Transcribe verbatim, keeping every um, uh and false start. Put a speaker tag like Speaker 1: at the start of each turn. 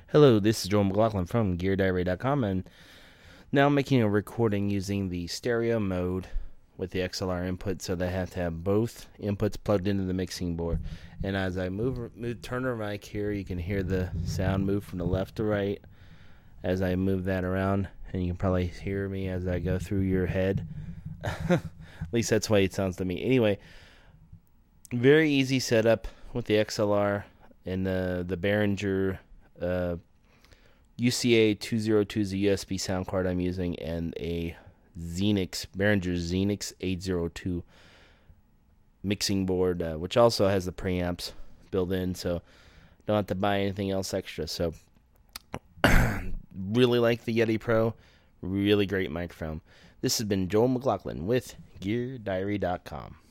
Speaker 1: Hello, this is Joel McLaughlin from Gear Diary dot com, and now I'm making a recording using the stereo mode with the X L R input, so that I have to have both inputs plugged into the mixing board. And as I move, move turn the mic here, you can hear the sound move from the left to right as I move that around, and you can probably hear me as I go through your head. At least that's the way it sounds to me. Anyway, very easy setup with the X L R and the, the Behringer uh, U C A two oh two is a U S B sound card I'm using, and a Xenix, Behringer Xenix eight oh two mixing board, uh, which also has the preamps built in, so don't have to buy anything else extra. So really like the Yeti Pro, really great microphone. This has been Joel McLaughlin with Gear Diary dot com.